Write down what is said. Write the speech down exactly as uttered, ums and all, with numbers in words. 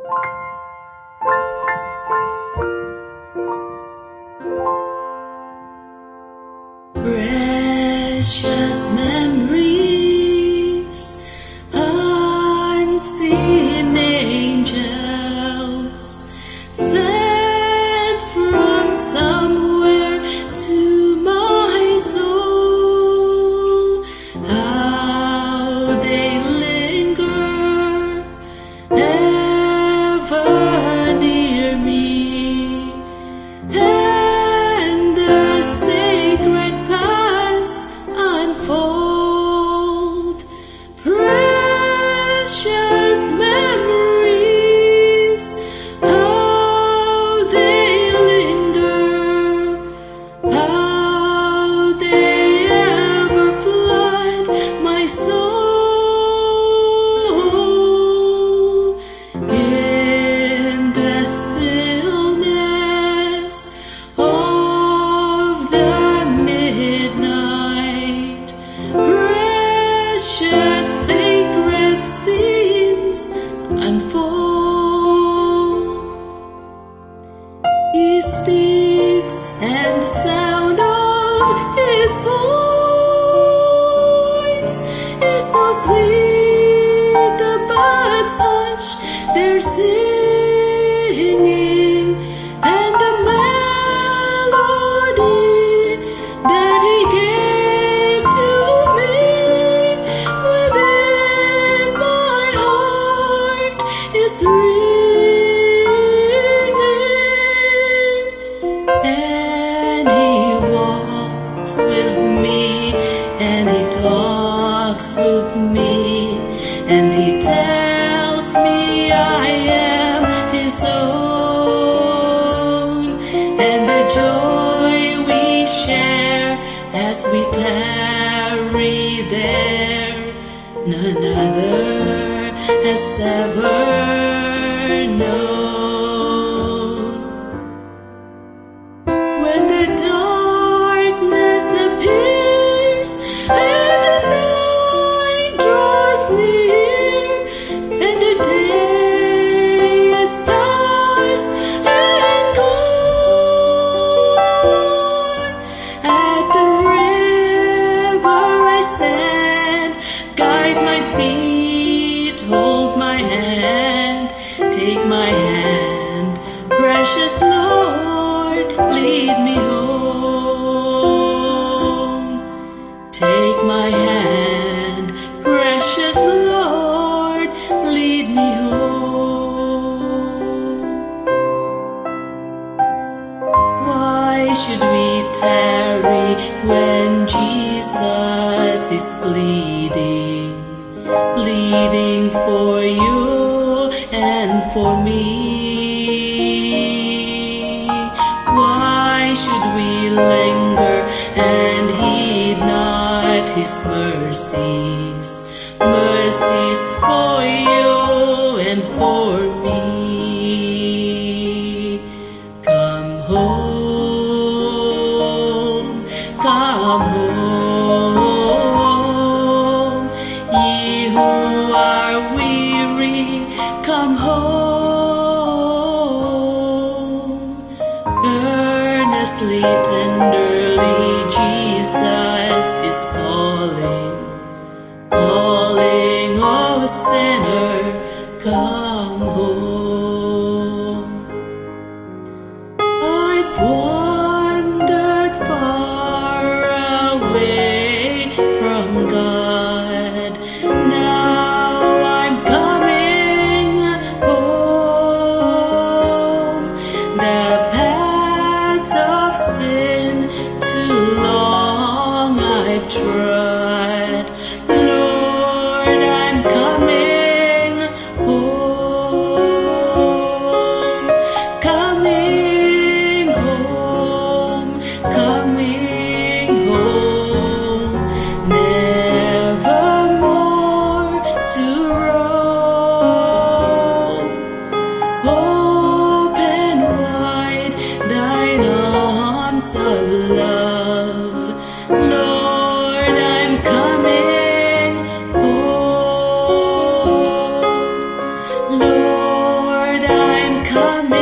Precious memories, unseen angels, sent from somewhere to my soul. How they linger ever near me, and the sacred past unfold. Precious memories, how they linger, how they ever flood my soul. In the stillness of the midnight, precious sacred scenes unfold. He speaks, and the sound of his voice is so sweet. The birds hush their singing, and the melody that he gave to me within my heart is ringing. And he walks with me, and he talks with me, and he tells me I am his own. And the joy we share as we tarry there, none other has ever known. When the darkness appears and the night draws near, and the day is past and gone, at the river I stand, guide my feet, hold my hand, take my hand, precious Lord, lead me home. Take my hand, precious Lord, lead me home. Why should we tarry when Jesus is bleeding, bleeding for you and for me? Why should we linger and heed not his mercies, mercies for you and for me? Come home, come home, ye who are weary, come home. Earnestly, tenderly, Jesus is calling, calling, oh sinner, come home. I've wandered far away from God, now I'm coming home. The paths of sin too long I've trod, Lord, I'm coming home. coming.